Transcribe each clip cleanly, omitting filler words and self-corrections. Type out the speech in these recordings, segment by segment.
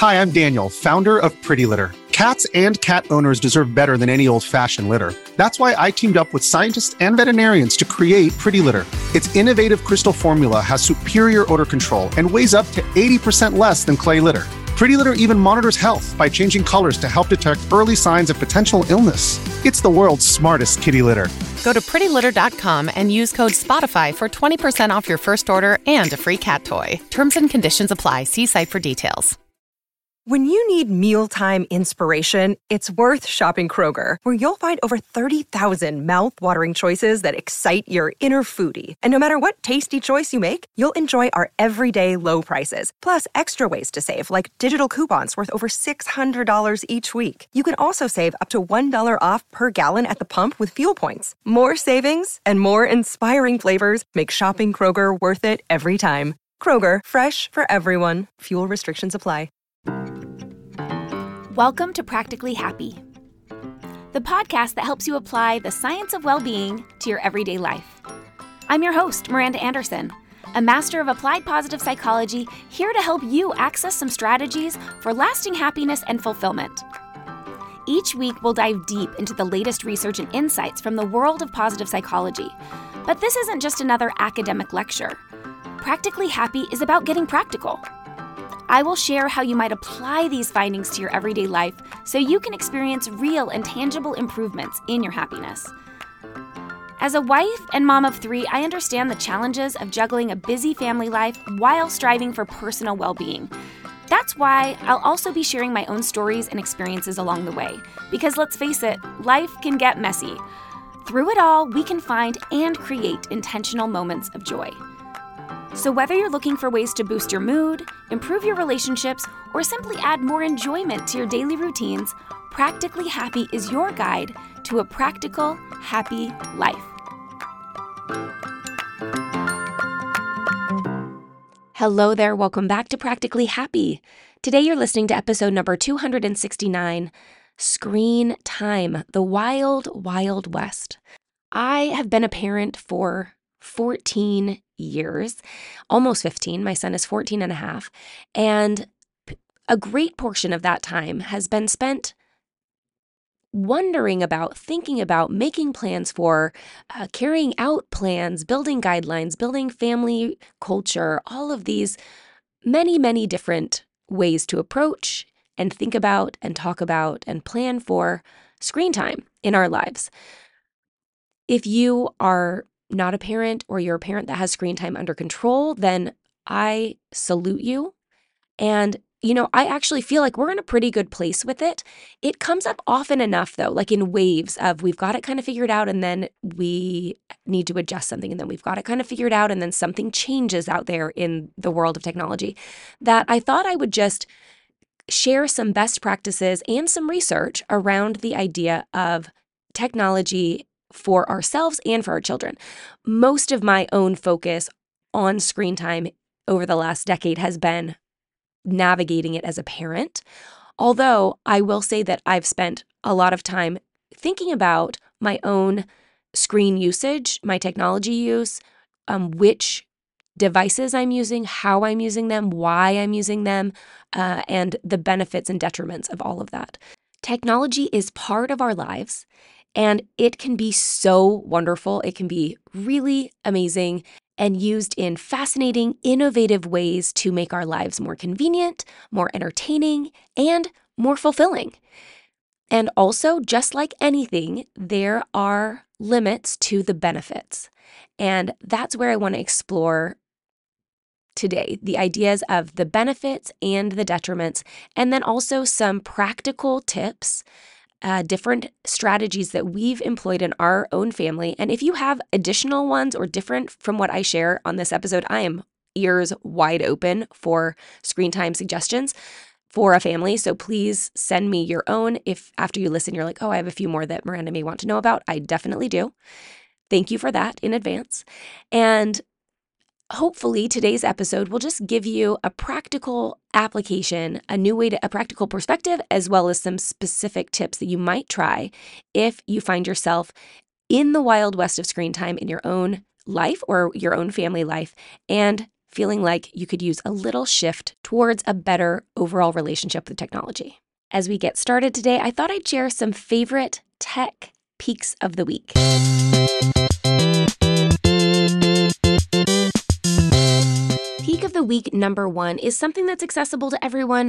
Hi, I'm Daniel, founder of Pretty Litter. Cats and cat owners deserve better than any old-fashioned litter. That's why I teamed up with scientists and veterinarians to create Pretty Litter. Its innovative crystal formula has superior odor control and weighs up to 80% less than clay litter. Pretty Litter even monitors health by changing colors to help detect early signs of potential illness. It's the world's smartest kitty litter. Go to prettylitter.com and use code SPOTIFY for 20% off your first order and a free cat toy. Terms and conditions apply. See site for details. When you need mealtime inspiration, it's worth shopping Kroger, where you'll find over 30,000 mouth-watering choices that excite your inner foodie. And no matter what tasty choice you make, you'll enjoy our everyday low prices, plus extra ways to save, like digital coupons worth over $600 each week. You can also save up to $1 off per gallon at the pump with fuel points. More savings and more inspiring flavors make shopping Kroger worth it every time. Kroger, fresh for everyone. Fuel restrictions apply. Welcome to Practically Happy, the podcast that helps you apply the science of well-being to your everyday life. I'm your host, Miranda Anderson, a master of applied positive psychology, here to help you access some strategies for lasting happiness and fulfillment. Each week, we'll dive deep into the latest research and insights from the world of positive psychology. But this isn't just another academic lecture. Practically Happy is about getting practical. I will share how you might apply these findings to your everyday life so you can experience real and tangible improvements in your happiness. As a wife and mom of 3, I understand the challenges of juggling a busy family life while striving for personal well-being. That's why I'll also be sharing my own stories and experiences along the way, because let's face it, life can get messy. Through it all, we can find and create intentional moments of joy. So whether you're looking for ways to boost your mood, improve your relationships, or simply add more enjoyment to your daily routines, Practically Happy is your guide to a practical, happy life. Hello there, welcome back to Practically Happy. Today you're listening to episode number 269, Screen Time, the Wild, Wild West. I have been a parent for 14 years, almost 15. My son is 14 and a half. And a great portion of that time has been spent wondering about, thinking about, making plans for, carrying out plans, building guidelines, building family culture, all of these many, many different ways to approach and think about and talk about and plan for screen time in our lives. If you are not a parent or you're a parent that has screen time under control, then I salute you. And, I actually feel like we're in a pretty good place with it. It comes up often enough, though, like in waves of we've got it kind of figured out and then we need to adjust something, and then we've got it kind of figured out and then something changes out there in the world of technology, that I thought I would just share some best practices and some research around the idea of technology for ourselves and for our children. Most of my own focus on screen time over the last decade has been navigating it as a parent. Although I will say that I've spent a lot of time thinking about my own screen usage, my technology use, which devices I'm using, how I'm using them, why I'm using them, and the benefits and detriments of all of that. Technology is part of our lives. And it can be so wonderful. It can be really amazing and used in fascinating, innovative ways to make our lives more convenient, more entertaining, and more fulfilling. And also, just like anything, there are limits to the benefits. And that's where I want to explore today, the ideas of the benefits and the detriments, and then also some practical tips, different strategies that we've employed in our own family. And if you have additional ones or different from what I share on this episode, I am ears wide open for screen time suggestions for a family. So please send me your own. If after you listen, you're like, oh, I have a few more that Miranda may want to know about, I definitely do. Thank you for that in advance. And hopefully today's episode will just give you a practical application, a practical perspective, as well as some specific tips that you might try if you find yourself in the wild west of screen time in your own life or your own family life and feeling like you could use a little shift towards a better overall relationship with technology. As we get started today, I thought I'd share some favorite tech peaks of the week. Peak of the week number 1 is something that's accessible to everyone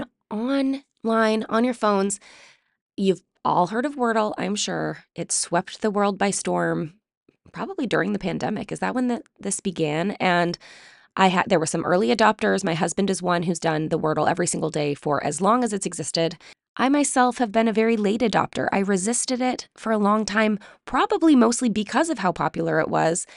online, on your phones. You've all heard of Wordle, I'm sure. It swept the world by storm, probably during the pandemic. Is that when this began? And there were some early adopters. My husband is one who's done the Wordle every single day for as long as it's existed. I myself have been a very late adopter. I resisted it for a long time, probably mostly because of how popular it was.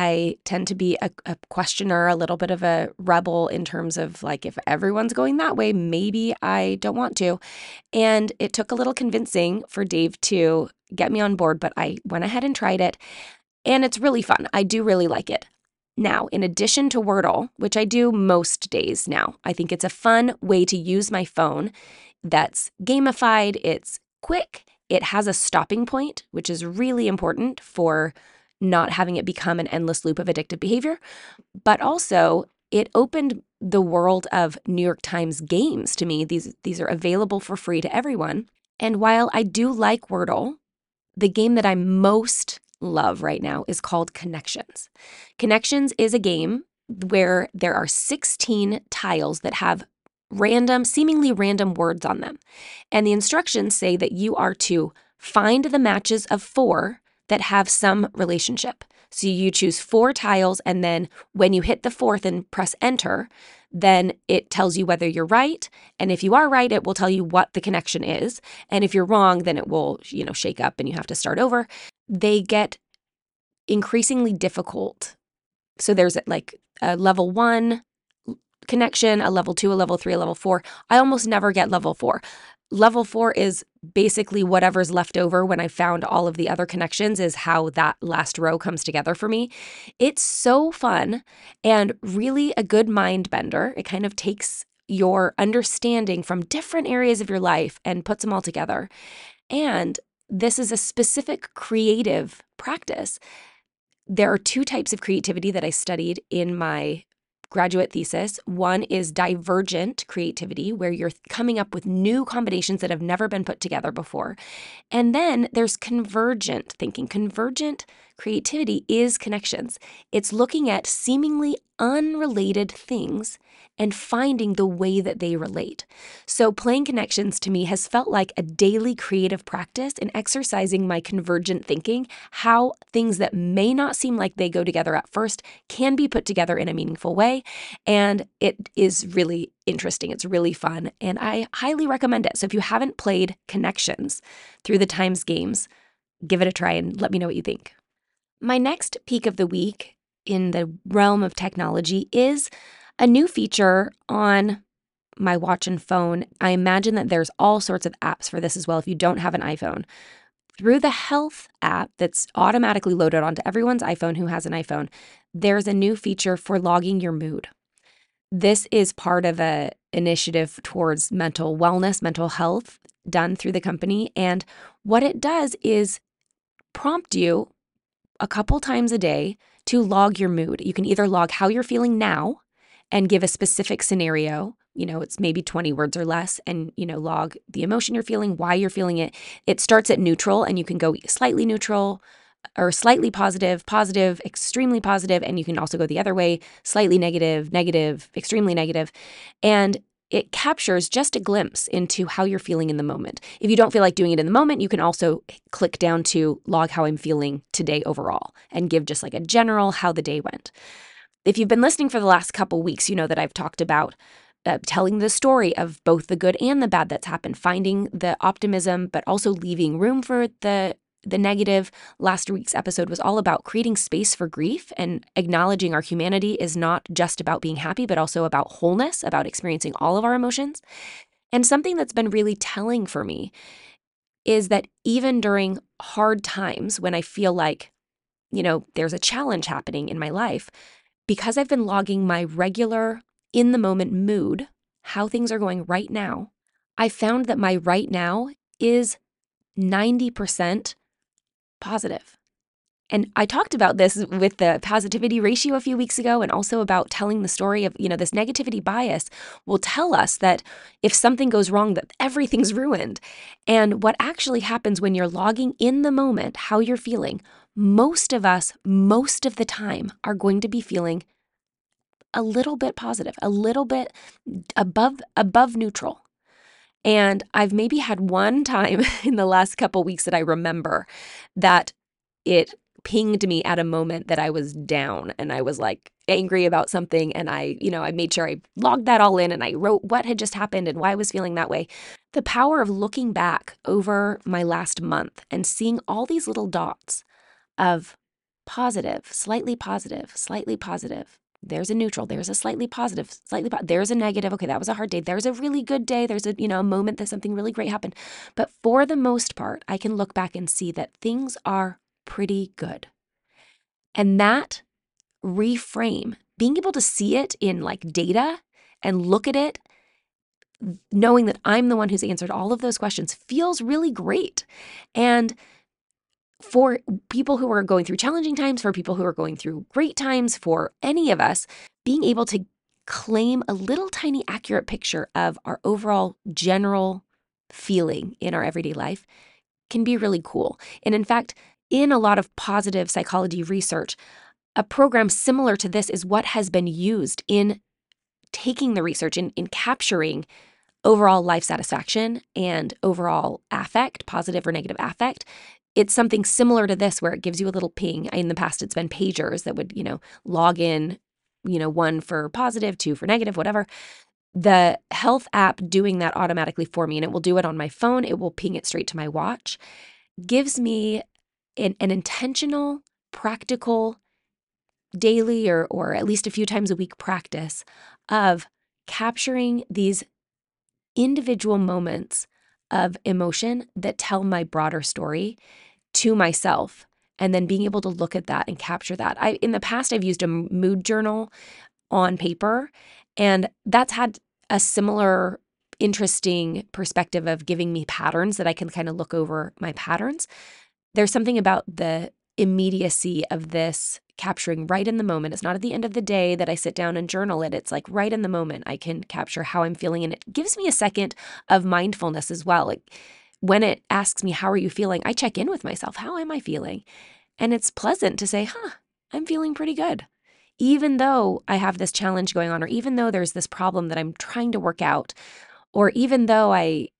I tend to be a questioner, a little bit of a rebel in terms of like, if everyone's going that way, maybe I don't want to. And it took a little convincing for Dave to get me on board, but I went ahead and tried it. And it's really fun. I do really like it. Now, in addition to Wordle, which I do most days now, I think it's a fun way to use my phone that's gamified, it's quick, it has a stopping point, which is really important for not having it become an endless loop of addictive behavior. But also, it opened the world of New York Times games to me. These are available for free to everyone. And while I do like Wordle, the game that I most love right now is called Connections. Connections is a game where there are 16 tiles that have seemingly random words on them. And the instructions say that you are to find the matches of 4 that have some relationship. So you choose 4 tiles, and then when you hit the 4th and press enter, then it tells you whether you're right. And if you are right, it will tell you what the connection is. And if you're wrong, then it will, shake up and you have to start over. They get increasingly difficult. So there's like a level 1 connection, a level 2, a level 3, a level 4. I almost never get level 4. Level 4 is basically whatever's left over when I found all of the other connections is how that last row comes together for me. It's so fun and really a good mind bender. It kind of takes your understanding from different areas of your life and puts them all together. And this is a specific creative practice. There are 2 types of creativity that I studied in my graduate thesis. One is divergent creativity, where you're coming up with new combinations that have never been put together before. And then there's convergent thinking. Convergent creativity is connections. It's looking at seemingly unrelated things and finding the way that they relate. So playing Connections to me has felt like a daily creative practice in exercising my convergent thinking, how things that may not seem like they go together at first can be put together in a meaningful way. And it is really interesting. It's really fun. And I highly recommend it. So if you haven't played Connections through the Times games, give it a try and let me know what you think. My next peak of the week in the realm of technology is a new feature on my watch and phone. I imagine that there's all sorts of apps for this as well if you don't have an iPhone. Through the Health app that's automatically loaded onto everyone's iPhone who has an iPhone, there's a new feature for logging your mood. This is part of an initiative towards mental wellness, mental health done through the company. And what it does is prompt you a couple times a day to log your mood. You can either log how you're feeling now and give a specific scenario, it's maybe 20 words or less, and, log the emotion you're feeling, why you're feeling it. It starts at neutral, and you can go slightly neutral or slightly positive, positive, extremely positive, and you can also go the other way, slightly negative, negative, extremely negative. And it captures just a glimpse into how you're feeling in the moment. If you don't feel like doing it in the moment, you can also click down to log how I'm feeling today overall and give just like a general how the day went. If you've been listening for the last couple weeks, you know that I've talked about telling the story of both the good and the bad that's happened, finding the optimism, but also leaving room for the negative. Last week's episode was all about creating space for grief and acknowledging our humanity is not just about being happy, but also about wholeness, about experiencing all of our emotions. And something that's been really telling for me is that even during hard times when I feel like, there's a challenge happening in my life, because I've been logging my regular in the moment mood, how things are going right now, I found that my right now is 90% positive. And I talked about this with the positivity ratio a few weeks ago, and also about telling the story of, this negativity bias will tell us that if something goes wrong, that everything's ruined. And what actually happens when you're logging in the moment, how you're feeling, most of us, most of the time, are going to be feeling a little bit positive, a little bit above neutral. And I've maybe had one time in the last couple weeks that I remember that it pinged me at a moment that I was down and I was like angry about something. And I made sure I logged that all in and I wrote what had just happened and why I was feeling that way. The power of looking back over my last month and seeing all these little dots of positive, slightly positive, slightly positive. There's a neutral, there's a slightly positive, there's a negative. Okay, that was a hard day. There's a really good day. There's a moment that something really great happened. But for the most part, I can look back and see that things are pretty good. And that reframe, being able to see it in like data and look at it, knowing that I'm the one who's answered all of those questions, feels really great. And for people who are going through challenging times, for people who are going through great times, for any of us, being able to claim a little tiny accurate picture of our overall general feeling in our everyday life can be really cool. And in fact, in a lot of positive psychology research, a program similar to this is what has been used in taking the research, in capturing overall life satisfaction and overall affect, positive or negative affect. It's something similar to this where it gives you a little ping. In the past, it's been pagers that would, log in, 1 for positive, 2 for negative, whatever. The health app doing that automatically for me, and it will do it on my phone. It will ping it straight to my watch, gives me an intentional, practical, daily or at least a few times a week practice of capturing these individual moments of emotion that tell my broader story to myself, and then being able to look at that and capture that. In the past, I've used a mood journal on paper, and that's had a similar interesting perspective of giving me patterns that I can kind of look over my patterns. There's something about the immediacy of this capturing right in the moment. It's not at the end of the day that I sit down and journal it. It's like right in the moment I can capture how I'm feeling, and it gives me a second of mindfulness as well. Like when it asks me, how are you feeling? I check in with myself. How am I feeling? And it's pleasant to say, I'm feeling pretty good. Even though I have this challenge going on, or even though there's this problem that I'm trying to work out, or even though I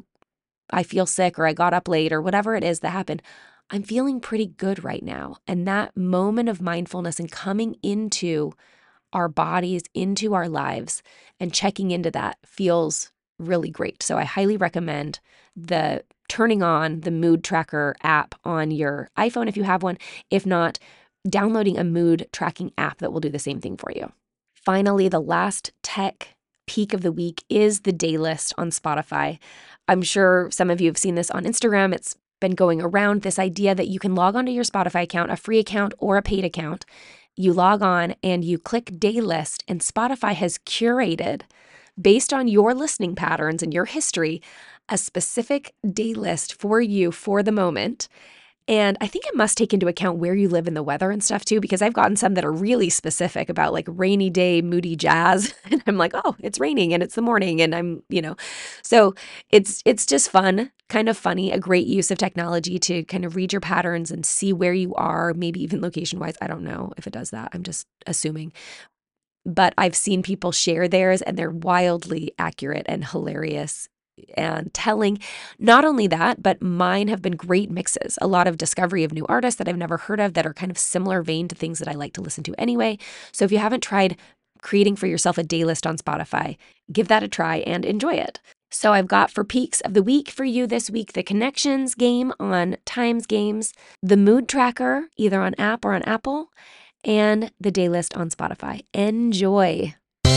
feel sick or I got up late or whatever it is that happened, I'm feeling pretty good right now. And that moment of mindfulness and coming into our bodies, into our lives, and checking into that feels really great. So I highly recommend turning on the mood tracker app on your iPhone if you have one. If not, downloading a mood tracking app that will do the same thing for you. Finally, the last tech peak of the week is the day list on Spotify. I'm sure some of you have seen this on Instagram. It's been going around, this idea that you can log onto your Spotify account, a free account or a paid account. You log on and you click day list, and Spotify has curated, based on your listening patterns and your history, a specific day list for you for the moment. And I think it must take into account where you live and the weather and stuff too, because I've gotten some that are really specific about like rainy day, moody jazz. And I'm like, oh, it's raining and it's the morning. And I'm, so it's just fun, kind of funny, a great use of technology to kind of read your patterns and see where you are, maybe even location wise. I don't know if it does that. I'm just assuming. But I've seen people share theirs and they're wildly accurate and hilarious and telling. Not only that, but mine have been great mixes. A lot of discovery of new artists that I've never heard of that are kind of similar vein to things that I like to listen to anyway. So if you haven't tried creating for yourself a day list on Spotify, give that a try and enjoy it. So I've got for peaks of the week for you this week, the Connections game on Times Games, the mood tracker, either on app or on Apple, and the day list on Spotify. Enjoy.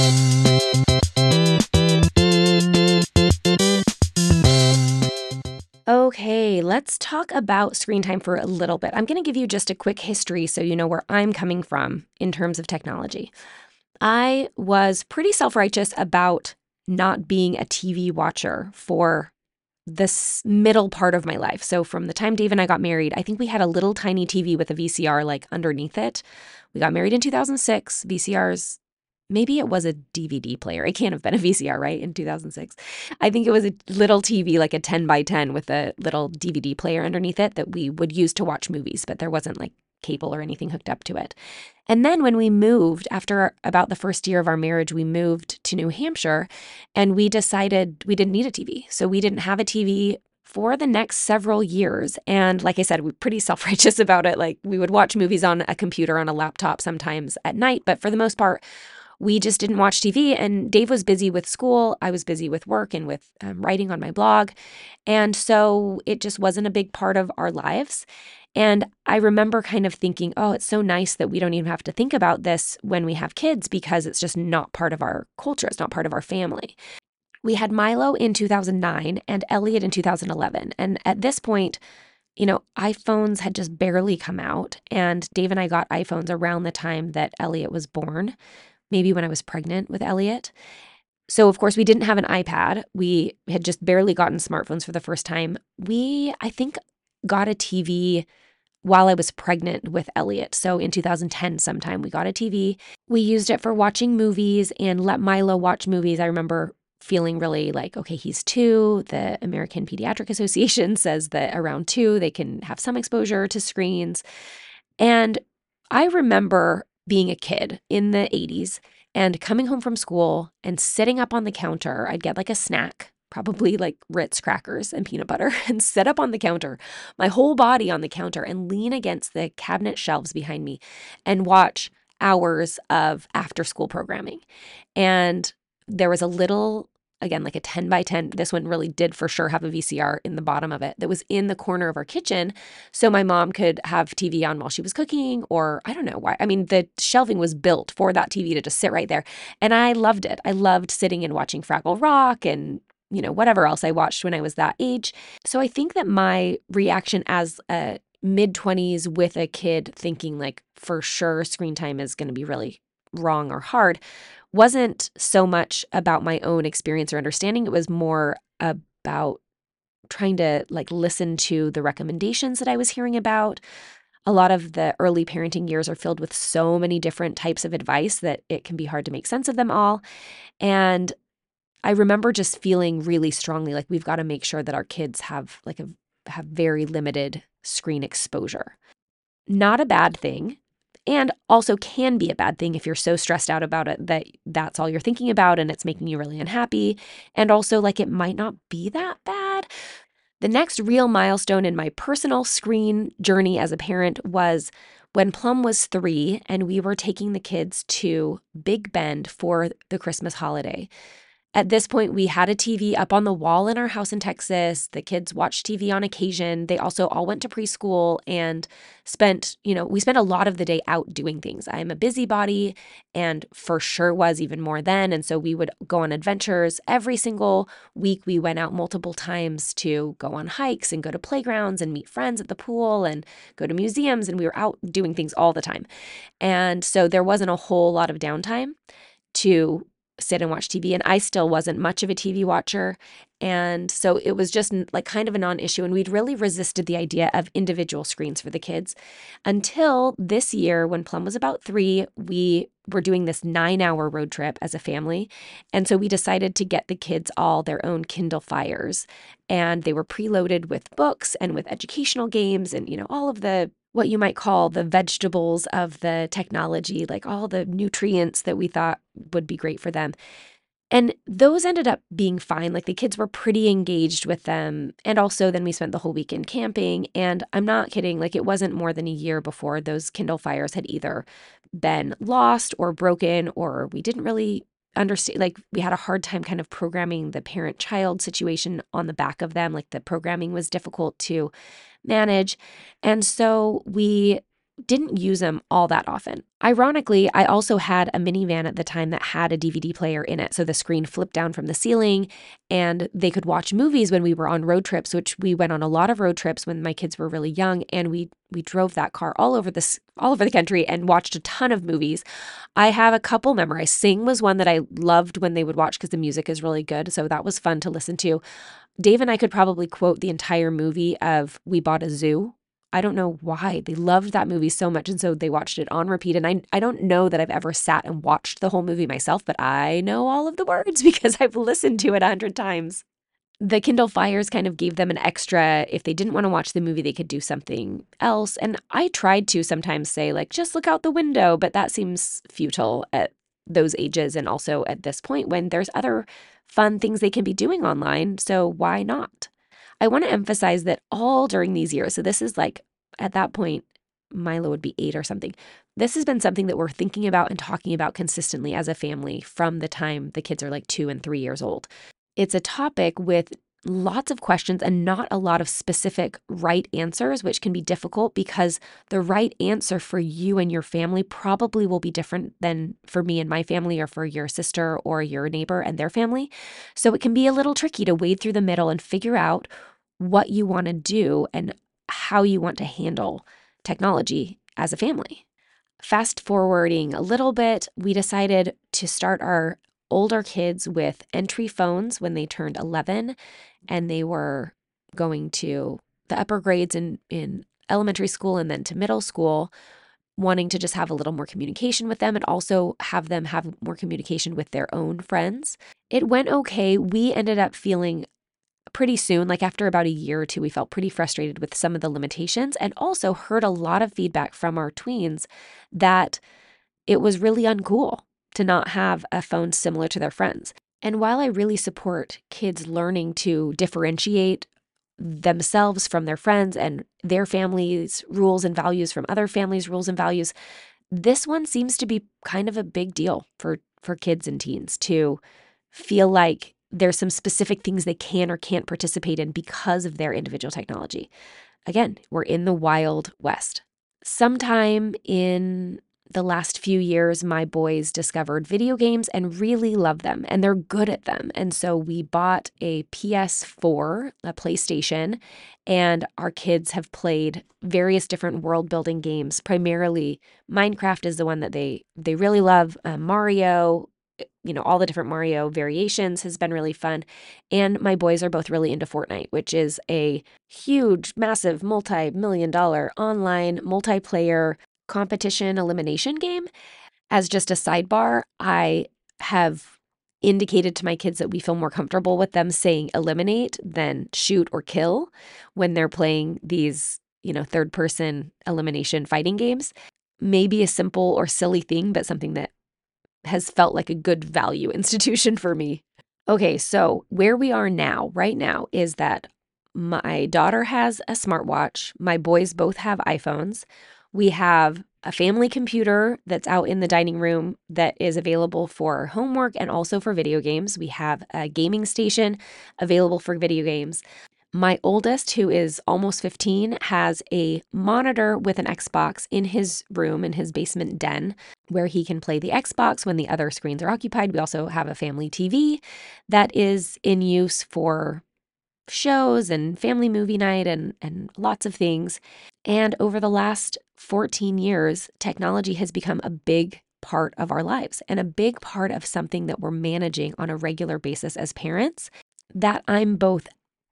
Okay, let's talk about screen time for a little bit. I'm going to give you just a quick history so you know where I'm coming from in terms of technology. I was pretty self-righteous about not being a TV watcher for this middle part of my life. So from the time Dave and I got married, I think we had a little tiny TV with a VCR like underneath it. We got married in 2006. VCRs, maybe it was a DVD player. It can't have been a VCR, right? In 2006. I think it was a little TV, like a 10 by 10 with a little DVD player underneath it that we would use to watch movies, but there wasn't like cable or anything hooked up to it. And then when we moved, after about the first year of our marriage, we moved to New Hampshire and we decided we didn't need a TV. So we didn't have a TV for the next several years. And like I said, we're pretty self-righteous about it. Like we would watch movies on a computer, on a laptop sometimes at night, but for the most part, we just didn't watch TV. And Dave was busy with school. I was busy with work and with writing on my blog. And so it just wasn't a big part of our lives. And I remember kind of thinking, oh, it's so nice that we don't even have to think about this when we have kids because it's just not part of our culture. It's not part of our family. We had Milo in 2009 and Elliot in 2011. And at this point, iPhones had just barely come out. And Dave and I got iPhones around the time that Elliot was born, maybe when I was pregnant with Elliot. So, of course, we didn't have an iPad. We had just barely gotten smartphones for the first time. I think, got a TV while I was pregnant with Elliot. So in 2010 sometime, we got a TV. We used it for watching movies and let Milo watch movies. I remember feeling really like, okay, he's 2. The American Pediatric Association says that around 2, they can have some exposure to screens. And I remember being a kid in the 80s and coming home from school and sitting up on the counter. I'd get like a snack, probably like Ritz crackers and peanut butter, and sit up on the counter, my whole body on the counter, and lean against the cabinet shelves behind me and watch hours of after school programming. And there was a little, again, like a 10 by 10, this one really did for sure have a VCR in the bottom of it that was in the corner of our kitchen. So my mom could have TV on while she was cooking, or I don't know why. I mean, the shelving was built for that TV to just sit right there. And I loved it. I loved sitting and watching Fraggle Rock and whatever else I watched when I was that age. So I think that my reaction as a mid-20s with a kid thinking like for sure screen time is going to be really wrong or hard wasn't so much about my own experience or understanding. It was more about trying to like listen to the recommendations that I was hearing about. A lot of the early parenting years are filled with so many different types of advice that it can be hard to make sense of them all. And I remember just feeling really strongly like we've got to make sure that our kids have very limited screen exposure. Not a bad thing, and also can be a bad thing if you're so stressed out about it that that's all you're thinking about and it's making you really unhappy. And also like it might not be that bad. The next real milestone in my personal screen journey as a parent was when Plum was 3 and we were taking the kids to Big Bend for the Christmas holiday. At this point, we had a TV up on the wall in our house in Texas. The kids watched TV on occasion. They also all went to preschool and we spent a lot of the day out doing things. I'm a busybody and for sure was even more then. And so we would go on adventures. Every single week, we went out multiple times to go on hikes and go to playgrounds and meet friends at the pool and go to museums. And we were out doing things all the time. And so there wasn't a whole lot of downtime to sit and watch TV. And I still wasn't much of a TV watcher. And so it was just like kind of a non-issue. And we'd really resisted the idea of individual screens for the kids until this year when Plum was about 3, we were doing this 9-hour road trip as a family. And so we decided to get the kids all their own Kindle Fires. And they were preloaded with books and with educational games and, all of the what you might call the vegetables of the technology, like all the nutrients that we thought would be great for them. And those ended up being fine. Like the kids were pretty engaged with them. And also then we spent the whole weekend camping. And I'm not kidding, like it wasn't more than a year before those Kindle Fires had either been lost or broken, or we didn't really understand, like we had a hard time kind of programming the parent-child situation on the back of them. Like the programming was difficult to manage. And so we didn't use them all that often. Ironically, I also had a minivan at the time that had a DVD player in it. So the screen flipped down from the ceiling and they could watch movies when we were on road trips, which we went on a lot of road trips when my kids were really young. And we drove that car all over the country and watched a ton of movies. I have a couple memorized. Sing was one that I loved when they would watch because the music is really good. So that was fun to listen to. Dave and I could probably quote the entire movie of We Bought a Zoo. I don't know why. They loved that movie so much, and so they watched it on repeat. And I don't know that I've ever sat and watched the whole movie myself, but I know all of the words because I've listened to it 100 times. The Kindle Fires kind of gave them an extra, if they didn't want to watch the movie, they could do something else. And I tried to sometimes say, like, just look out the window, but that seems futile at those ages and also at this point when there's other fun things they can be doing online. So why not? I want to emphasize that all during these years, so this is like, at that point, Milo would be 8 or something. This has been something that we're thinking about and talking about consistently as a family from the time the kids are like 2 and 3 years old. It's a topic with lots of questions and not a lot of specific right answers, which can be difficult because the right answer for you and your family probably will be different than for me and my family or for your sister or your neighbor and their family. So it can be a little tricky to wade through the middle and figure out what you want to do and how you want to handle technology as a family. Fast forwarding a little bit, we decided to start our older kids with entry phones when they turned 11 and they were going to the upper grades in elementary school and then to middle school, wanting to just have a little more communication with them and also have them have more communication with their own friends. It went okay. We ended up feeling pretty soon, like after about a year or two, we felt pretty frustrated with some of the limitations and also heard a lot of feedback from our tweens that it was really uncool to not have a phone similar to their friends. And while I really support kids learning to differentiate themselves from their friends and their family's rules and values from other families' rules and values, this one seems to be kind of a big deal for kids and teens to feel like there's some specific things they can or can't participate in because of their individual technology. Again, we're in the Wild West. Sometime in the last few years, my boys discovered video games and really love them, and they're good at them. And so we bought a PS4, a PlayStation, and our kids have played various different world-building games. Primarily, Minecraft is the one that they really love. Mario, all the different Mario variations has been really fun. And my boys are both really into Fortnite, which is a huge, massive, multi-million-dollar online multiplayer competition elimination game. As just a sidebar, I have indicated to my kids that we feel more comfortable with them saying eliminate than shoot or kill when they're playing these, third-person elimination fighting games. Maybe a simple or silly thing, but something that has felt like a good value institution for me. Okay, so where we are now, right now, is that my daughter has a smartwatch. My boys both have iPhones. We have a family computer that's out in the dining room that is available for homework and also for video games. We have a gaming station available for video games. My oldest, who is almost 15, has a monitor with an Xbox in his room, in his basement den, where he can play the Xbox when the other screens are occupied. We also have a family TV that is in use for shows and family movie night and lots of things. And over the last 14 years, technology has become a big part of our lives and a big part of something that we're managing on a regular basis as parents, that I'm both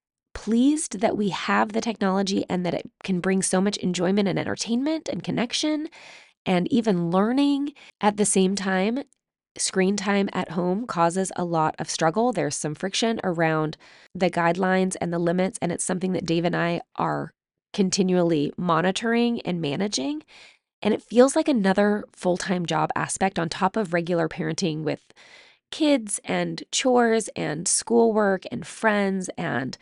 pleased that we have the technology and that it can bring so much enjoyment and entertainment and connection and even learning. At the same time, screen time at home causes a lot of struggle. There's some friction around the guidelines and the limits, and it's something that Dave and I are continually monitoring and managing. And it feels like another full-time job aspect on top of regular parenting with kids and chores and schoolwork and friends and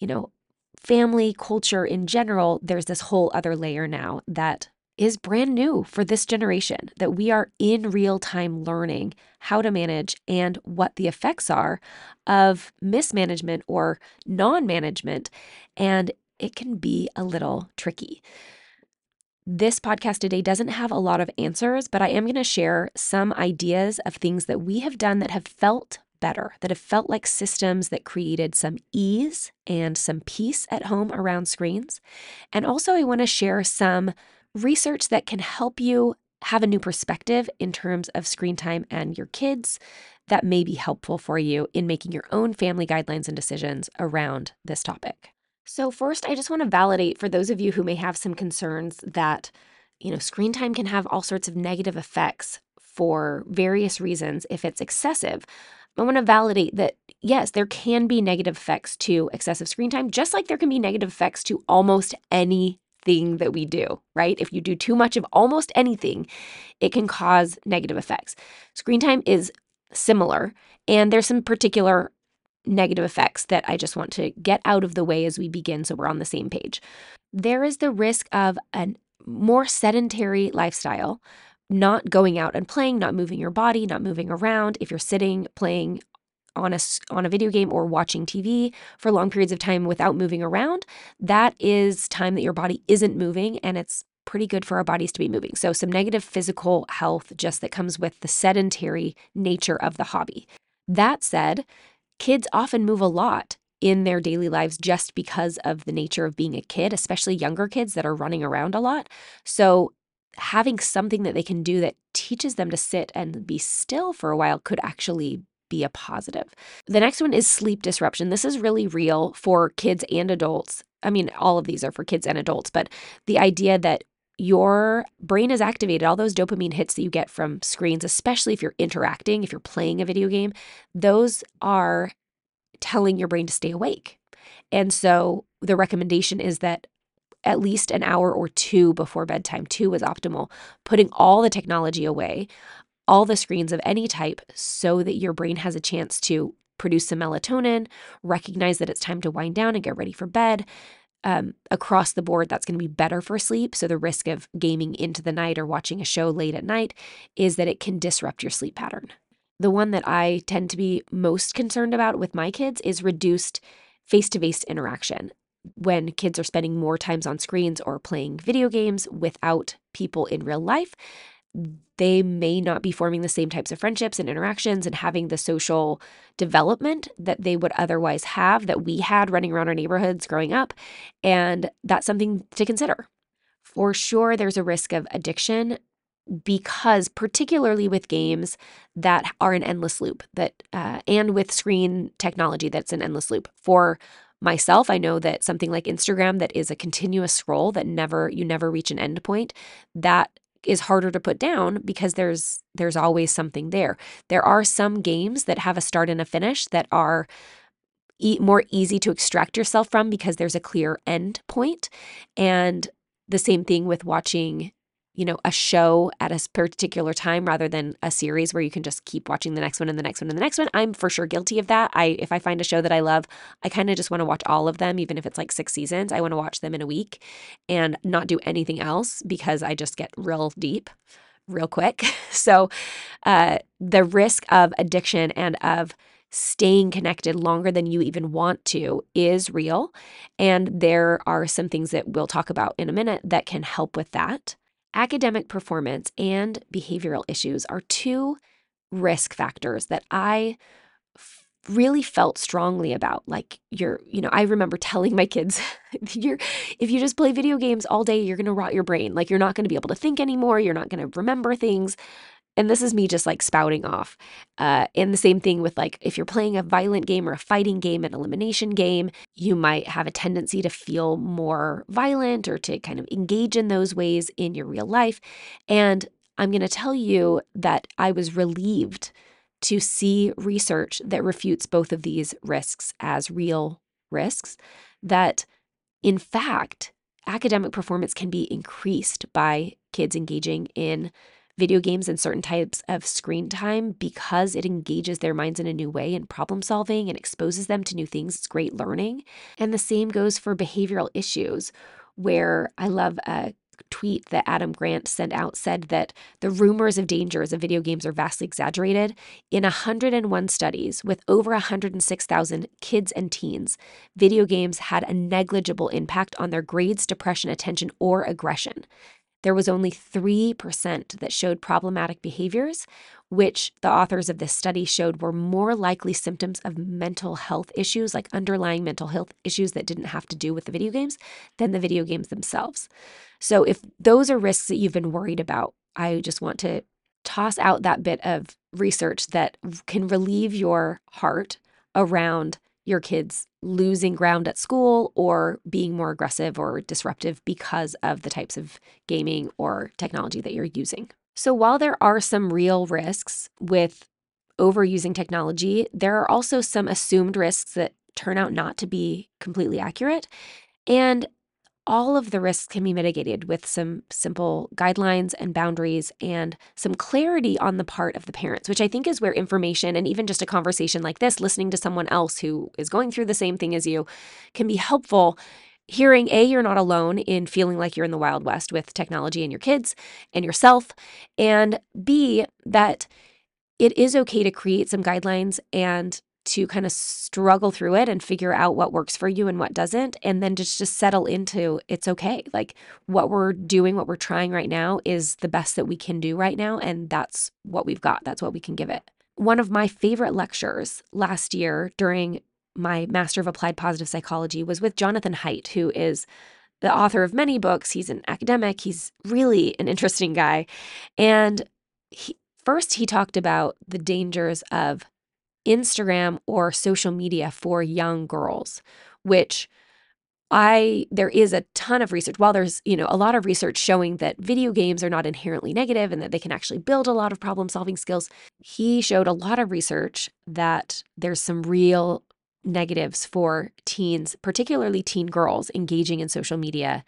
family culture in general. There's this whole other layer now that is brand new for this generation, that we are in real time learning how to manage and what the effects are of mismanagement or non-management. And it can be a little tricky. This podcast today doesn't have a lot of answers, but I am going to share some ideas of things that we have done that have felt better, that have felt like systems that created some ease and some peace at home around screens. And also, I want to share some research that can help you have a new perspective in terms of screen time and your kids, that may be helpful for you in making your own family guidelines and decisions around this topic. So first, I just want to validate for those of you who may have some concerns that, screen time can have all sorts of negative effects for various reasons if it's excessive. I want to validate that, yes, there can be negative effects to excessive screen time, just like there can be negative effects to almost anything that we do, right? If you do too much of almost anything, it can cause negative effects. Screen time is similar, and there's some particular negative effects that I just want to get out of the way as we begin so we're on the same page. There is the risk of a more sedentary lifestyle, not going out and playing, not moving your body, not moving around. If you're sitting playing on a video game or watching TV for long periods of time without moving around, that is time that your body isn't moving, and it's pretty good for our bodies to be moving. So some negative physical health just that comes with the sedentary nature of the hobby. That said, kids often move a lot in their daily lives just because of the nature of being a kid, especially younger kids that are running around a lot. So having something that they can do that teaches them to sit and be still for a while could actually be a positive. The next one is sleep disruption. This is really real for kids and adults. I mean, all of these are for kids and adults, but the idea that your brain is activated, all those dopamine hits that you get from screens, especially if you're interacting, if you're playing a video game, those are telling your brain to stay awake. And so the recommendation is that at least an hour or two before bedtime, 2 is optimal, putting all the technology away, all the screens of any type, so that your brain has a chance to produce some melatonin, recognize that it's time to wind down and get ready for bed. Across the board, that's going to be better for sleep. So the risk of gaming into the night or watching a show late at night is that it can disrupt your sleep pattern. The one that I tend to be most concerned about with my kids is reduced face-to-face interaction. When kids are spending more times on screens or playing video games without people in real life, they may not be forming the same types of friendships and interactions and having the social development that they would otherwise have, that we had running around our neighborhoods growing up. And that's something to consider. For sure, there's a risk of addiction, because particularly with games that are an endless loop, and with screen technology that's an endless loop. For myself, I know that something like Instagram, that is a continuous scroll that you never reach an end point, that is harder to put down because there's always something there. There are some games that have a start and a finish that are more easy to extract yourself from because there's a clear end point. And the same thing with watching a show at a particular time rather than a series where you can just keep watching the next one and the next one and the next one. I'm for sure guilty of that. If I find a show that I love, I kind of just want to watch all of them, even if it's like 6 seasons. I want to watch them in a week and not do anything else because I just get real deep real quick. So the risk of addiction and of staying connected longer than you even want to is real. And there are some things that we'll talk about in a minute that can help with that. Academic performance and behavioral issues are 2 risk factors that I really felt strongly about. Like I remember telling my kids, if you just play video games all day, you're going to rot your brain. Like you're not going to be able to think anymore. You're not going to remember things. And this is me just like spouting off. And the same thing with like, if you're playing a violent game or a fighting game, an elimination game, you might have a tendency to feel more violent or to kind of engage in those ways in your real life. And I'm going to tell you that I was relieved to see research that refutes both of these risks as real risks, that in fact, academic performance can be increased by kids engaging in video games and certain types of screen time because it engages their minds in a new way in problem solving and exposes them to new things. It's great learning. And the same goes for behavioral issues, where I love a tweet that Adam Grant sent out, said that the rumors of dangers of video games are vastly exaggerated. In 101 studies with over 106,000 kids and teens, video games had a negligible impact on their grades, depression, attention, or aggression. There was only 3% that showed problematic behaviors, which the authors of this study showed were more likely symptoms of mental health issues, like underlying mental health issues that didn't have to do with the video games, than the video games themselves. So if those are risks that you've been worried about, I just want to toss out that bit of research that can relieve your heart around your kids losing ground at school or being more aggressive or disruptive because of the types of gaming or technology that you're using. So while there are some real risks with overusing technology, there are also some assumed risks that turn out not to be completely accurate. And all of the risks can be mitigated with some simple guidelines and boundaries and some clarity on the part of the parents, which I think is where information and even just a conversation like this, listening to someone else who is going through the same thing as you, can be helpful. Hearing, A, you're not alone in feeling like you're in the Wild West with technology and your kids and yourself, and B, that it is okay to create some guidelines and to kind of struggle through it and figure out what works for you and what doesn't, and then just settle into it's okay. Like what we're doing, what we're trying right now is the best that we can do right now, and that's what we've got. That's what we can give it. One of my favorite lectures last year during my Master of Applied Positive Psychology was with Jonathan Haidt, who is the author of many books. He's an academic. He's really an interesting guy. And first he talked about the dangers of Instagram or social media for young girls, which there is a ton of research. While there's, a lot of research showing that video games are not inherently negative and that they can actually build a lot of problem-solving skills, he showed a lot of research that there's some real negatives for teens, particularly teen girls, engaging in social media,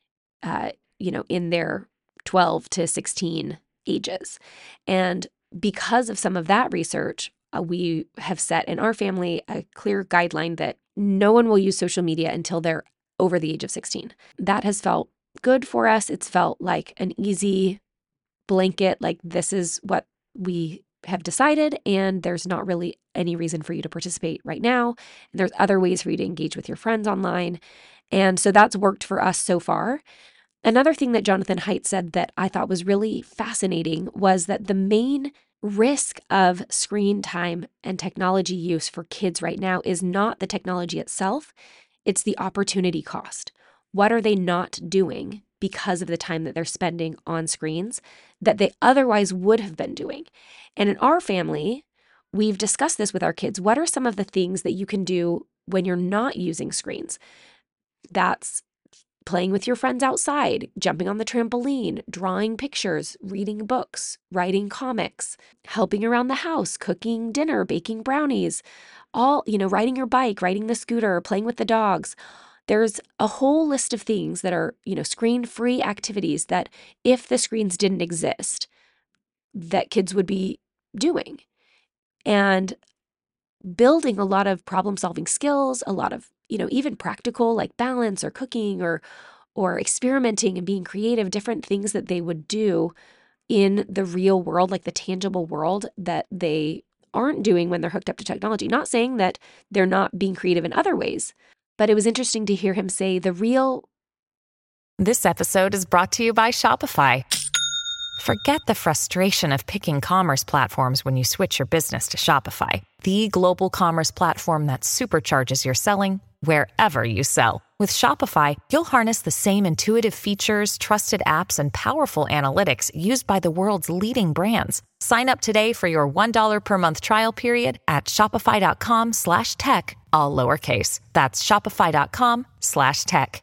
in their 12 to 16 ages. And because of some of that research, we have set in our family a clear guideline that no one will use social media until they're over the age of 16. That has felt good for us. It's felt like an easy blanket, like this is what we have decided, and there's not really any reason for you to participate right now. And there's other ways for you to engage with your friends online. And so that's worked for us so far. Another thing that Jonathan Haidt said that I thought was really fascinating was that the main risk of screen time and technology use for kids right now is not the technology itself, it's the opportunity cost. What are they not doing because of the time that they're spending on screens that they otherwise would have been doing? And in our family, we've discussed this with our kids. What are some of the things that you can do when you're not using screens? That's playing with your friends outside, jumping on the trampoline, drawing pictures, reading books, writing comics, helping around the house, cooking dinner, baking brownies, riding your bike, riding the scooter, playing with the dogs. There's a whole list of things that are, screen-free activities that if the screens didn't exist, that kids would be doing. And building a lot of problem-solving skills, a lot of even practical like balance or cooking or experimenting and being creative, different things that they would do in the real world, like the tangible world that they aren't doing when they're hooked up to technology. Not saying that they're not being creative in other ways, but it was interesting to hear him say This episode is brought to you by Shopify. Forget the frustration of picking commerce platforms when you switch your business to Shopify, the global commerce platform that supercharges your selling wherever you sell. With Shopify, you'll harness the same intuitive features, trusted apps, and powerful analytics used by the world's leading brands. Sign up today for your $1 per month trial period at shopify.com/tech, all lowercase. That's shopify.com/tech.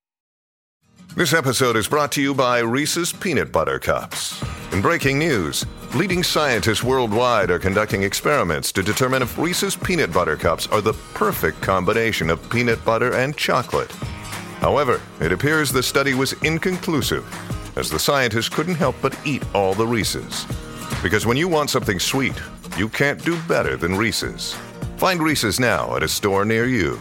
This episode is brought to you by Reese's Peanut Butter Cups. In breaking news, leading scientists worldwide are conducting experiments to determine if Reese's Peanut Butter Cups are the perfect combination of peanut butter and chocolate. However, it appears the study was inconclusive, as the scientists couldn't help but eat all the Reese's. Because when you want something sweet, you can't do better than Reese's. Find Reese's now at a store near you.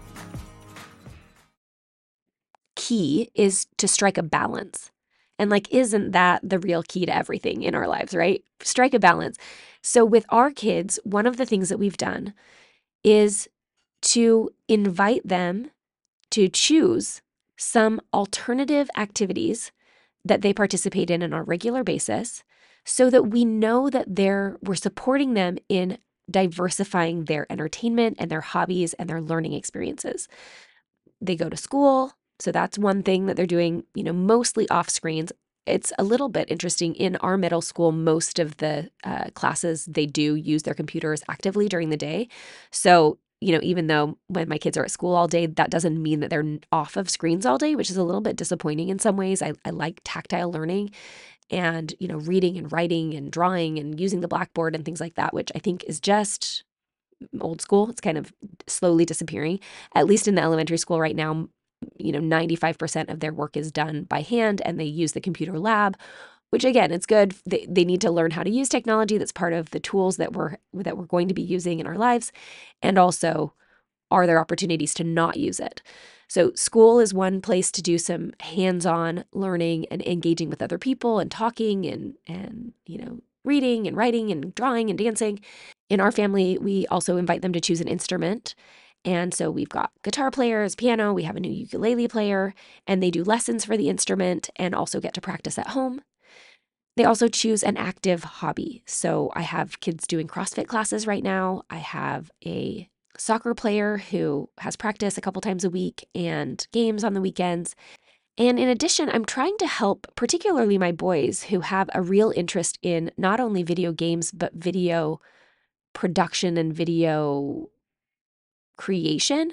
Key is to strike a balance. And isn't that the real key to everything in our lives, right? Strike a balance. So with our kids, one of the things that we've done is to invite them to choose some alternative activities that they participate in on a regular basis so that we know that we're supporting them in diversifying their entertainment and their hobbies and their learning experiences. They go to school. So that's one thing that they're doing, mostly off screens. it's a little bit interesting. In our middle school, most of the classes, they do use their computers actively during the day. So, even though when my kids are at school all day, that doesn't mean that they're off of screens all day, which is a little bit disappointing in some ways. I like tactile learning and, reading and writing and drawing and using the blackboard and things like that, which I think is just old school. It's kind of slowly disappearing, at least in the elementary school right now. 95% of their work is done by hand, and they use the computer lab, which again, it's good. They need to learn how to use technology. That's part of the tools that we're going to be using in our lives. And also, are there opportunities to not use it? So school is one place to do some hands-on learning and engaging with other people and talking and reading and writing and drawing and dancing. In our family, we also invite them to choose an instrument. And so we've got guitar players, piano, we have a new ukulele player, and they do lessons for the instrument and also get to practice at home. They also choose an active hobby. So I have kids doing CrossFit classes right now. I have a soccer player who has practice a couple times a week and games on the weekends. And in addition, I'm trying to help particularly my boys who have a real interest in not only video games, but video production and video creation,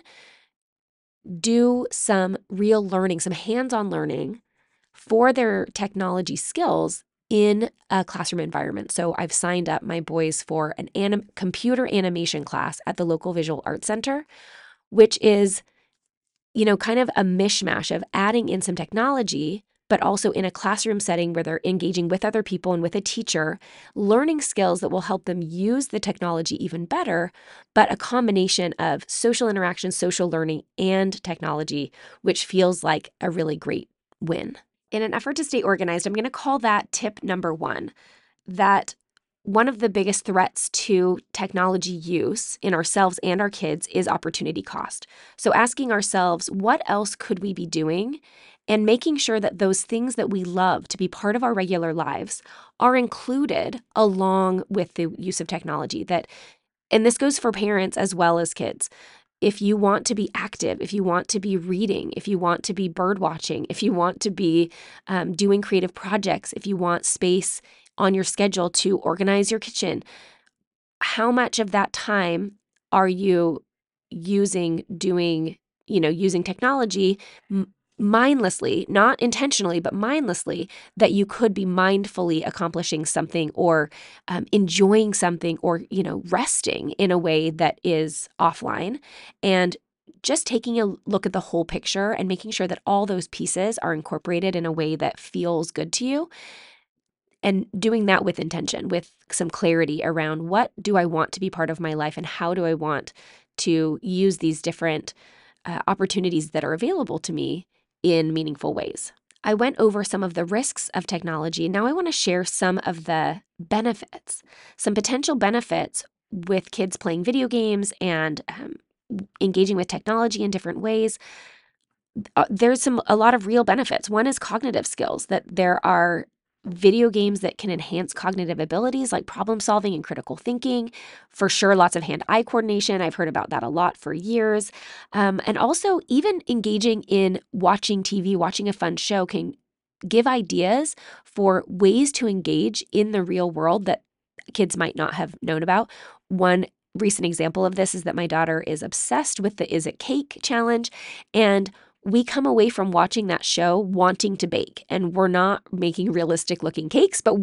do some real learning, some hands-on learning for their technology skills in a classroom environment. So I've signed up my boys for an computer animation class at the local visual arts center, which is, kind of a mishmash of adding in some technology, but also in a classroom setting where they're engaging with other people and with a teacher, learning skills that will help them use the technology even better, but a combination of social interaction, social learning, and technology, which feels like a really great win. In an effort to stay organized, I'm going to call that tip number 1, that one of the biggest threats to technology use in ourselves and our kids is opportunity cost. So asking ourselves, what else could we be doing? And making sure that those things that we love to be part of our regular lives are included along with the use of technology. And this goes for parents as well as kids. If you want to be active, if you want to be reading, if you want to be bird watching, if you want to be doing creative projects, if you want space on your schedule to organize your kitchen, how much of that time are you using technology mindlessly, not intentionally, but mindlessly, that you could be mindfully accomplishing something or enjoying something or, resting in a way that is offline, and just taking a look at the whole picture and making sure that all those pieces are incorporated in a way that feels good to you, and doing that with intention, with some clarity around what do I want to be part of my life and how do I want to use these different opportunities that are available to me in meaningful ways. I went over some of the risks of technology. Now I want to share some of the benefits, some potential benefits with kids playing video games and engaging with technology in different ways. There's a lot of real benefits. One is cognitive skills, that there are video games that can enhance cognitive abilities like problem solving and critical thinking. For sure, lots of hand-eye coordination. I've heard about that a lot for years. And also even engaging in watching TV, watching a fun show can give ideas for ways to engage in the real world that kids might not have known about. One recent example of this is that my daughter is obsessed with the Is It Cake challenge, and we come away from watching that show wanting to bake, and we're not making realistic looking cakes, but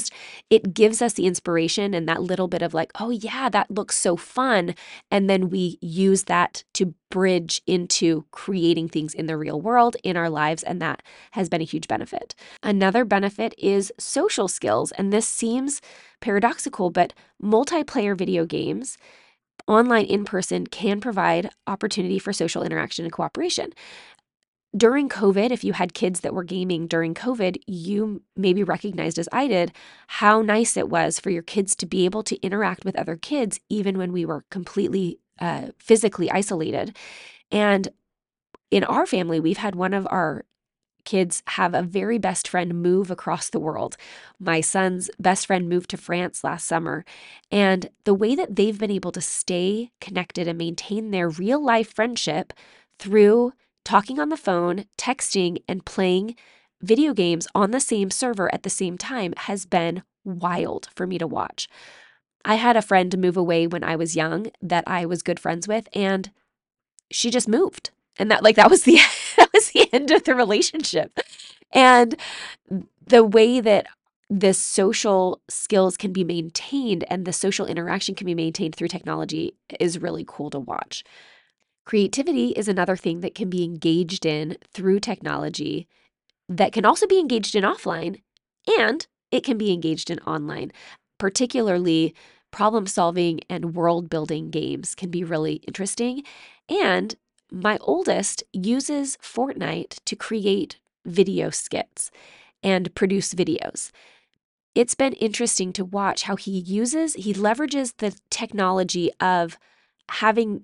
it gives us the inspiration and that little bit of like, oh yeah, that looks so fun. And then we use that to bridge into creating things in the real world, in our lives, and that has been a huge benefit. Another benefit is social skills, and this seems paradoxical, but multiplayer video games, online, in person, can provide opportunity for social interaction and cooperation. During COVID, if you had kids that were gaming during COVID, you maybe recognized, as I did, how nice it was for your kids to be able to interact with other kids, even when we were completely physically isolated. And in our family, we've had one of our kids have a very best friend move across the world. My son's best friend moved to France last summer, and the way that they've been able to stay connected and maintain their real life friendship through talking on the phone, texting, and playing video games on the same server at the same time has been wild for me to watch. I had a friend move away when I was young that I was good friends with, and she just moved. And that was the that was the end of the relationship. And the way that the social skills can be maintained and the social interaction can be maintained through technology is really cool to watch. Creativity is another thing that can be engaged in through technology that can also be engaged in offline, and it can be engaged in online. Particularly, problem solving and world building games can be really interesting. And my oldest uses Fortnite to create video skits and produce videos. It's been interesting to watch how he leverages the technology of having,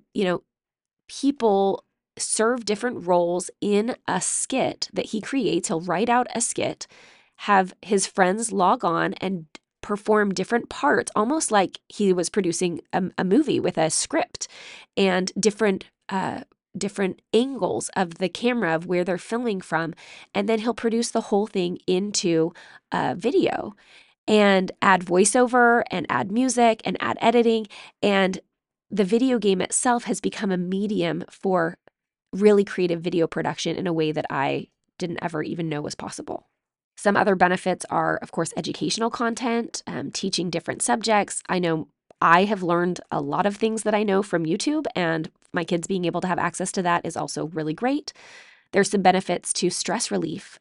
people serve different roles in a skit that he creates. He'll write out a skit, have his friends log on and perform different parts, almost like he was producing a movie with a script and different angles of the camera of where they're filming from. And then he'll produce the whole thing into a video and add voiceover and add music and add editing. And the video game itself has become a medium for really creative video production in a way that I didn't ever even know was possible. Some other benefits are, of course, educational content, teaching different subjects. I know I have learned a lot of things that I know from YouTube, and my kids being able to have access to that is also really great. There's some benefits to stress relief,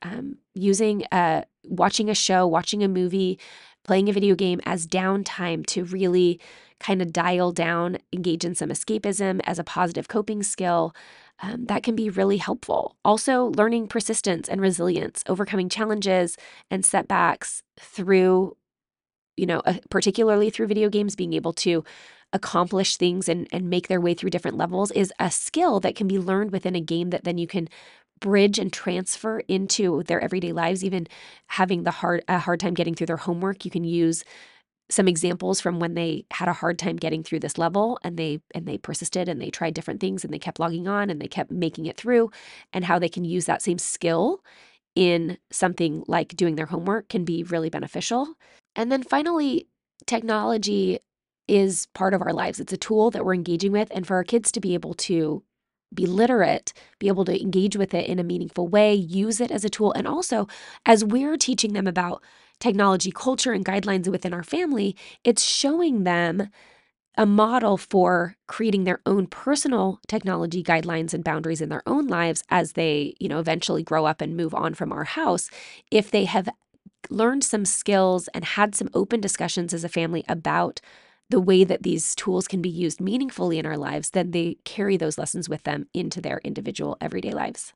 watching a show, watching a movie, playing a video game as downtime to really kind of dial down, engage in some escapism as a positive coping skill. That can be really helpful. Also, learning persistence and resilience, overcoming challenges and setbacks through, particularly through video games, being able to accomplish things and make their way through different levels is a skill that can be learned within a game that then you can bridge and transfer into their everyday lives. Even having a hard time getting through their homework, you can use some examples from when they had a hard time getting through this level and they persisted and they tried different things and they kept logging on and they kept making it through, and how they can use that same skill in something like doing their homework can be really beneficial. And then finally, technology is part of our lives. It's a tool that we're engaging with, and for our kids to be able to be literate, be able to engage with it in a meaningful way, use it as a tool. And also, as we're teaching them about technology culture and guidelines within our family, it's showing them a model for creating their own personal technology guidelines and boundaries in their own lives as they, eventually grow up and move on from our house. If they have learned some skills and had some open discussions as a family about the way that these tools can be used meaningfully in our lives, then they carry those lessons with them into their individual everyday lives.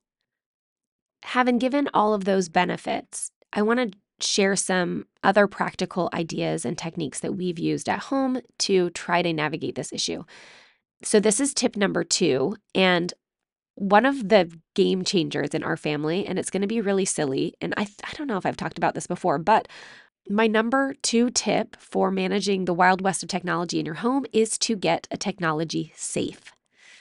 Having given all of those benefits, I want to share some other practical ideas and techniques that we've used at home to try to navigate this issue. So this is tip number 2, and one of the game changers in our family, and it's going to be really silly, and I don't know if I've talked about this before, but my number 2 tip for managing the wild west of technology in your home is to get a technology safe.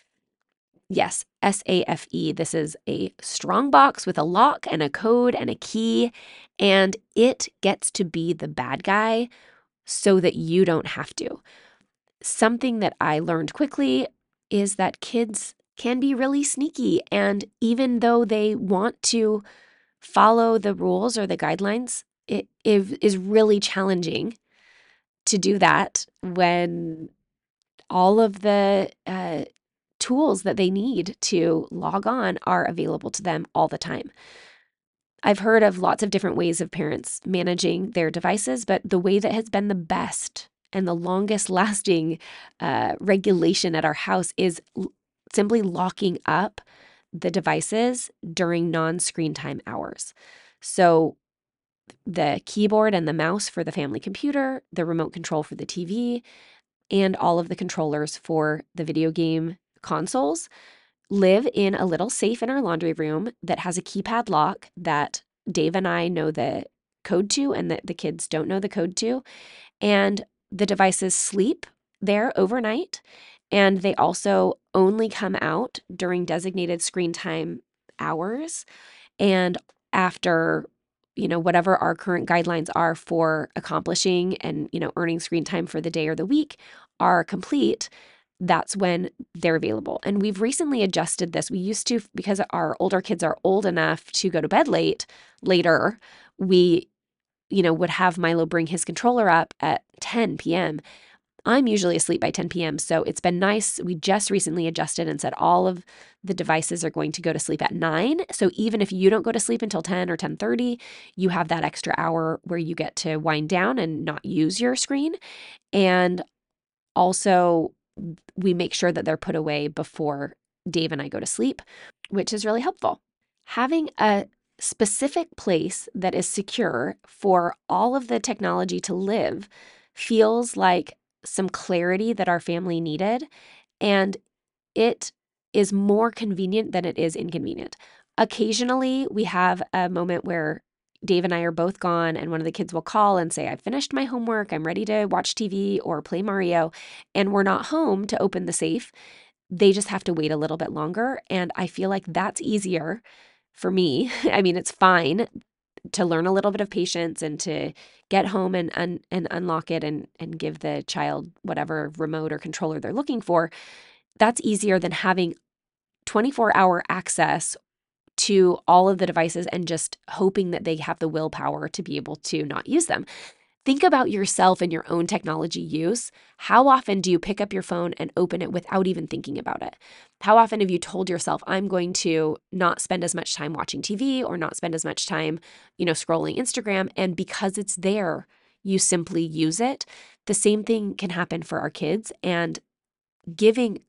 Yes, SAFE. This is a strong box with a lock and a code and a key, and it gets to be the bad guy so that you don't have to. Something that I learned quickly is that kids can be really sneaky, and even though they want to follow the rules or the guidelines, it is really challenging to do that when all of the tools that they need to log on are available to them all the time. I've heard of lots of different ways of parents managing their devices, but the way that has been the best and the longest lasting regulation at our house is simply locking up the devices during non-screen time hours. So the keyboard and the mouse for the family computer, the remote control for the TV, and all of the controllers for the video game consoles live in a little safe in our laundry room that has a keypad lock that Dave and I know the code to and that the kids don't know the code to. And the devices sleep there overnight, and they also only come out during designated screen time hours. And after, whatever our current guidelines are for accomplishing and, earning screen time for the day or the week are complete, that's when they're available. And we've recently adjusted this. We used to, because our older kids are old enough to go to bed later, we, would have Milo bring his controller up at 10 p.m. I'm usually asleep by 10 p.m. So it's been nice. We just recently adjusted and said all of the devices are going to go to sleep at 9. So even if you don't go to sleep until 10 or 10:30, you have that extra hour where you get to wind down and not use your screen. And also, we make sure that they're put away before Dave and I go to sleep, which is really helpful. Having a specific place that is secure for all of the technology to live feels like some clarity that our family needed, and it is more convenient than it is inconvenient. Occasionally, we have a moment where Dave and I are both gone and one of the kids will call and say, I've finished my homework, I'm ready to watch TV or play Mario, and we're not home to open the safe. They just have to wait a little bit longer, and I feel like that's easier for me. I mean, it's fine to learn a little bit of patience and to get home and unlock it and give the child whatever remote or controller they're looking for. That's easier than having 24-hour access to all of the devices and just hoping that they have the willpower to be able to not use them. Think about yourself and your own technology use. How often do you pick up your phone and open it without even thinking about it? How often have you told yourself, I'm going to not spend as much time watching TV or not spend as much time, scrolling Instagram, and because it's there, you simply use it? The same thing can happen for our kids, and giving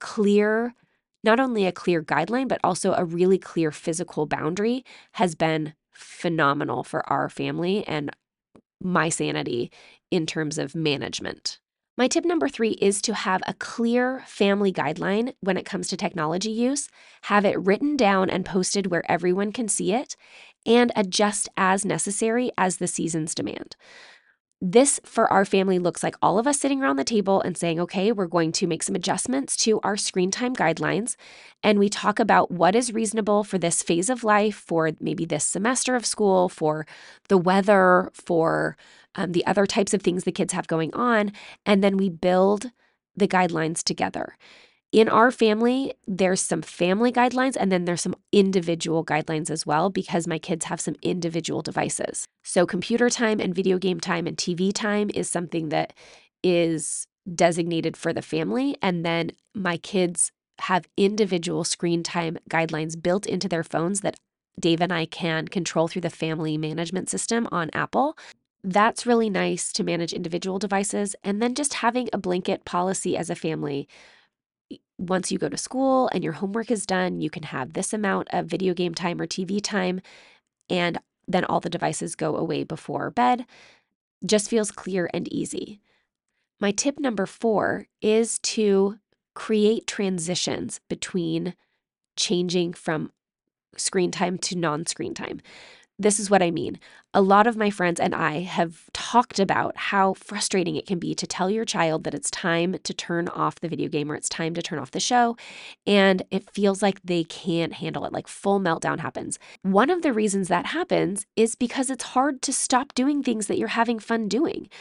not only a clear guideline, but also a really clear physical boundary has been phenomenal for our family and my sanity in terms of management. My tip number 3 is to have a clear family guideline when it comes to technology use, have it written down and posted where everyone can see it, and adjust as necessary as the seasons demand. This for our family looks like all of us sitting around the table and saying, okay, we're going to make some adjustments to our screen time guidelines. And we talk about what is reasonable for this phase of life, for maybe this semester of school, for the weather, for the other types of things the kids have going on. And then we build the guidelines together. In our family, there's some family guidelines and then there's some individual guidelines as well because my kids have some individual devices. So computer time and video game time and TV time is something that is designated for the family. And then my kids have individual screen time guidelines built into their phones that Dave and I can control through the family management system on Apple. That's really nice to manage individual devices. And then just having a blanket policy as a family. Once you go to school and your homework is done, you can have this amount of video game time or TV time, and then all the devices go away before bed. Just feels clear and easy. My tip number 4 is to create transitions between changing from screen time to non-screen time. This is what I mean. A lot of my friends and I have talked about how frustrating it can be to tell your child that it's time to turn off the video game or it's time to turn off the show, and it feels like they can't handle it, like full meltdown happens. One of the reasons that happens is because it's hard to stop doing things that you're having fun doing.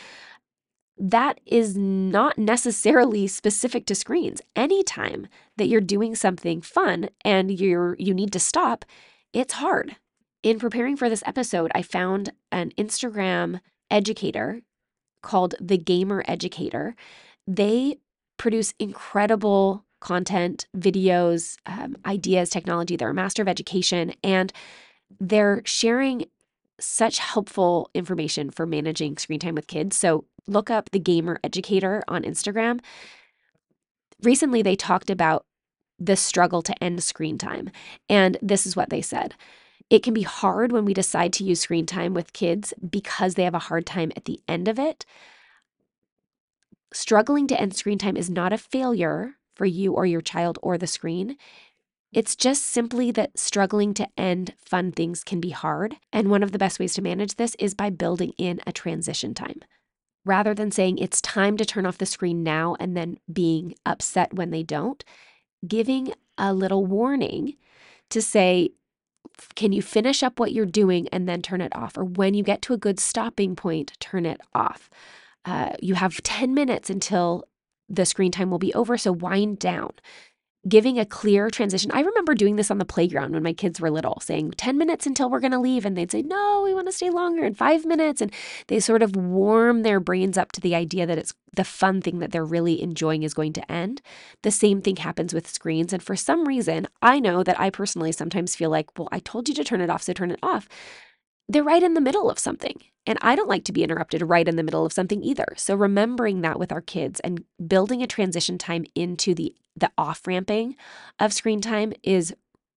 That is not necessarily specific to screens. Anytime that you're doing something fun and you need to stop, it's hard. In preparing for this episode, I found an Instagram educator called The Gamer Educator. They produce incredible content, videos, ideas, technology. They're a master of education, and they're sharing such helpful information for managing screen time with kids. So look up The Gamer Educator on Instagram. Recently, they talked about the struggle to end screen time, and this is what they said. It can be hard when we decide to use screen time with kids because they have a hard time at the end of it. Struggling to end screen time is not a failure for you or your child or the screen. It's just simply that struggling to end fun things can be hard. And one of the best ways to manage this is by building in a transition time. Rather than saying it's time to turn off the screen now and then being upset when they don't, giving a little warning to say, Can you finish up what you're doing and then turn it off? Or when you get to a good stopping point, turn it off. You have 10 minutes until the screen time will be over, so wind down. Giving a clear transition. I remember doing this on the playground when my kids were little, saying 10 minutes until we're going to leave. And they'd say, no, we want to stay longer, and 5 minutes. And they sort of warm their brains up to the idea that it's the fun thing that they're really enjoying is going to end. The same thing happens with screens. And for some reason, I know that I personally sometimes feel like, well, I told you to turn it off, so turn it off. They're right in the middle of something. And I don't like to be interrupted right in the middle of something either. So remembering that with our kids and building a transition time into the off-ramping of screen time is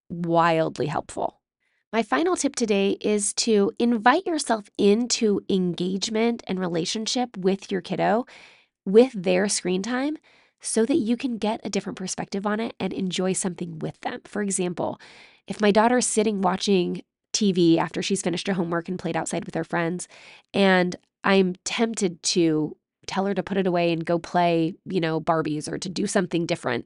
wildly helpful. My final tip today is to invite yourself into engagement and relationship with your kiddo, with their screen time, so that you can get a different perspective on it and enjoy something with them. For example, if my daughter is sitting watching TV after she's finished her homework and played outside with her friends, and I'm tempted to tell her to put it away and go play, Barbies or to do something different,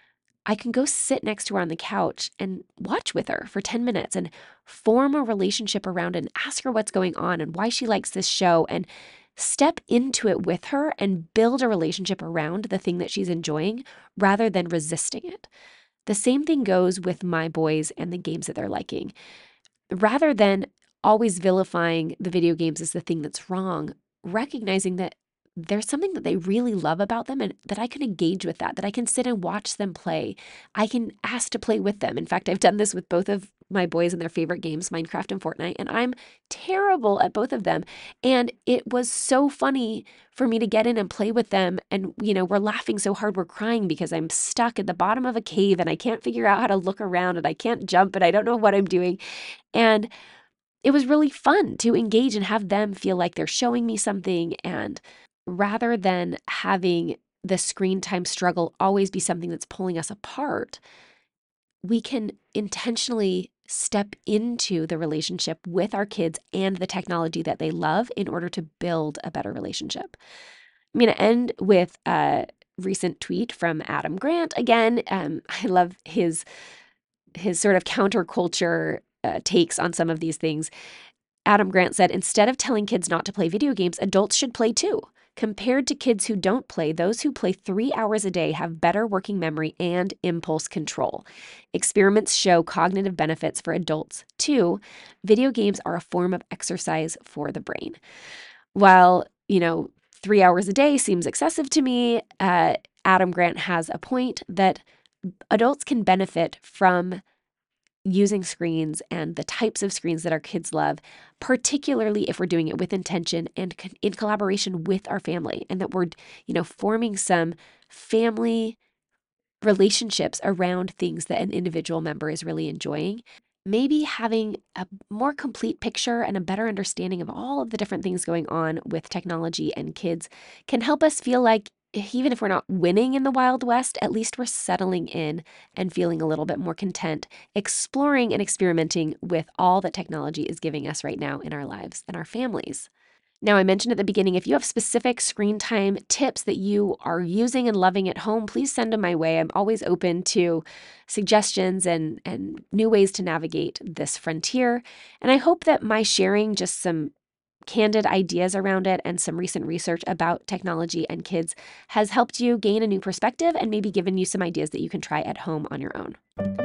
I can go sit next to her on the couch and watch with her for 10 minutes and form a relationship around it and ask her what's going on and why she likes this show and step into it with her and build a relationship around the thing that she's enjoying rather than resisting it. The same thing goes with my boys and the games that they're liking. Rather than always vilifying the video games as the thing that's wrong, recognizing that there's something that they really love about them and that I can engage with that I can sit and watch them play. I can ask to play with them. In fact, I've done this with both of my boys and their favorite games, Minecraft and Fortnite, and I'm terrible at both of them. And it was so funny for me to get in and play with them. And, we're laughing so hard, we're crying because I'm stuck at the bottom of a cave and I can't figure out how to look around and I can't jump and I don't know what I'm doing. And it was really fun to engage and have them feel like they're showing me something. And rather than having the screen time struggle always be something that's pulling us apart, we can intentionally step into the relationship with our kids and the technology that they love in order to build a better relationship. I'm going to end with a recent tweet from Adam Grant. Again, I love his sort of counterculture takes on some of these things. Adam Grant said, instead of telling kids not to play video games, adults should play too. Compared to kids who don't play, those who play 3 hours a day have better working memory and impulse control. Experiments show cognitive benefits for adults too. Video games are a form of exercise for the brain. While, 3 hours a day seems excessive to me, Adam Grant has a point that adults can benefit from using screens and the types of screens that our kids love, particularly if we're doing it with intention and in collaboration with our family, and that we're, forming some family relationships around things that an individual member is really enjoying. Maybe having a more complete picture and a better understanding of all of the different things going on with technology and kids can help us feel like even if we're not winning in the Wild West, at least we're settling in and feeling a little bit more content, exploring and experimenting with all that technology is giving us right now in our lives and our families. Now, I mentioned at the beginning, if you have specific screen time tips that you are using and loving at home, please send them my way. I'm always open to suggestions and new ways to navigate this frontier. And I hope that my sharing just some candid ideas around it and some recent research about technology and kids has helped you gain a new perspective and maybe given you some ideas that you can try at home on your own.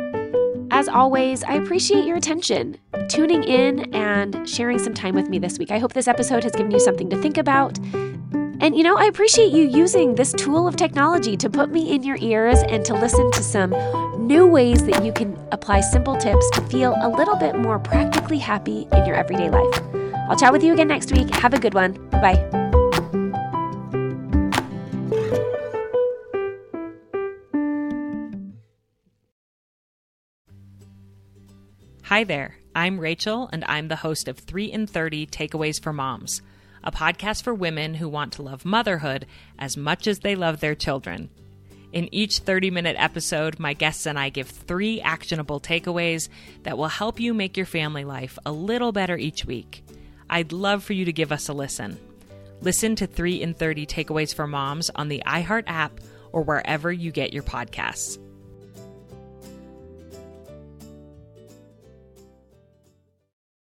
As always, I appreciate your attention, tuning in and sharing some time with me this week. I hope this episode has given you something to think about. And, I appreciate you using this tool of technology to put me in your ears and to listen to some new ways that you can apply simple tips to feel a little bit more practically happy in your everyday life. I'll chat with you again next week. Have a good one. Bye-bye. Hi there. I'm Rachel, and I'm the host of 3 in 30 Takeaways for Moms, a podcast for women who want to love motherhood as much as they love their children. In each 30-minute episode, my guests and I give 3 actionable takeaways that will help you make your family life a little better each week. I'd love for you to give us a listen. Listen to 3 in 30 Takeaways for Moms on the iHeart app or wherever you get your podcasts.